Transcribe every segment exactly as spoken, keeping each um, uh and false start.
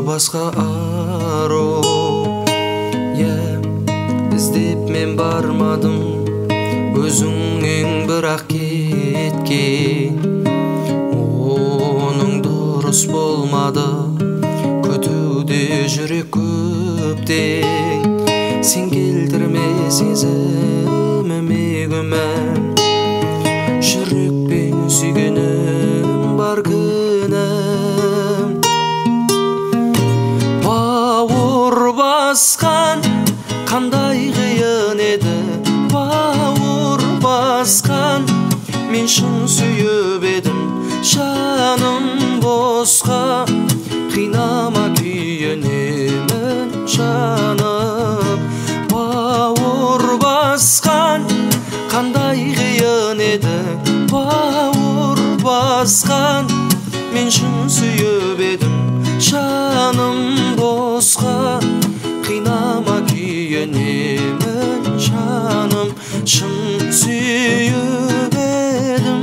басқа ару. Іздеп мен бармадым, өзіңнен бірақ кеткен. Оның дұрыс болмады, күтуде жүрек көптен. Сен келтірме сезіміме күмән, жүрекпен сүйгенім бар күнәм. Бауыр басқан қандай қиын еді, бауыр басқан мен шын сүйіп едім. Жаным босқа қинама күйінемін жаным. Бауыр басқан қандай қиын еді, бауыр басқан мен шын сүйіп едім. Жаным босқа қинама күйінемін жаным, шын сүйіп едім.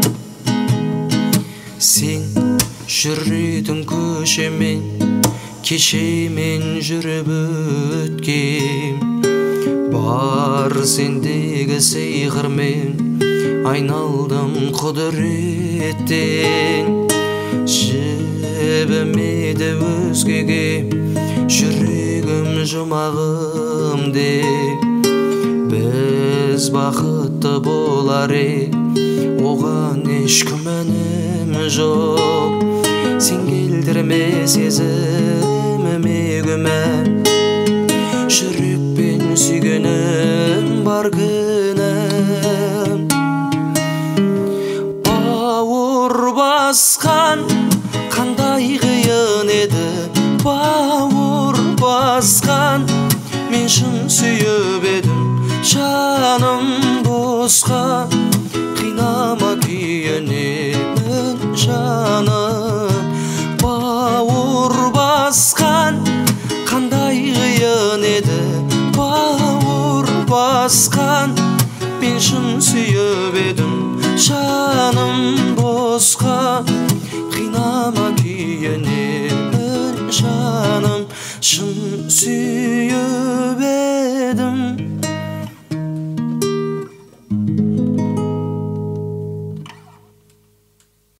Сен жүредің көшемен, кешемен жүріп өткем. Бар сендегі сиқырмен айналдым құдіреттен. Жібімеді өзгеге жүрегім жұмағым деп. Біз бақытты болар ек, оған еш күмәнім жоқ. Сен келтірме сезіміме күмән, жүрекпен сүйгенім бар күнәм. Бауыр басқан қандай қиын еді, бауыр басқан мен шын сүйіп едім. Жаным босқа қинама күйінемін жаным. Бауыр басқан қандай қиын еді, бауыр басқан мен шын сүйіп едім. Жаным босқа қинама күйінемін жаным, шын сүйіп едім.